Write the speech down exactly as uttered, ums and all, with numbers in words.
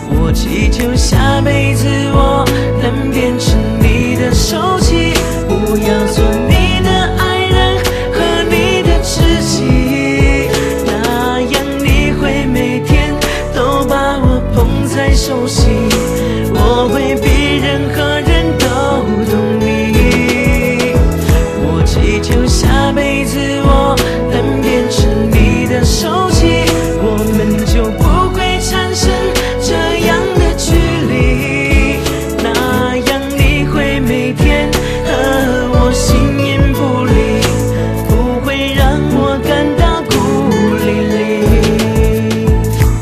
我祈求下辈子我能变成你的手机，不要做你的爱人和你的知己，那样你会每天都把我捧在手心，我会比任何人都懂你。我祈求下辈子我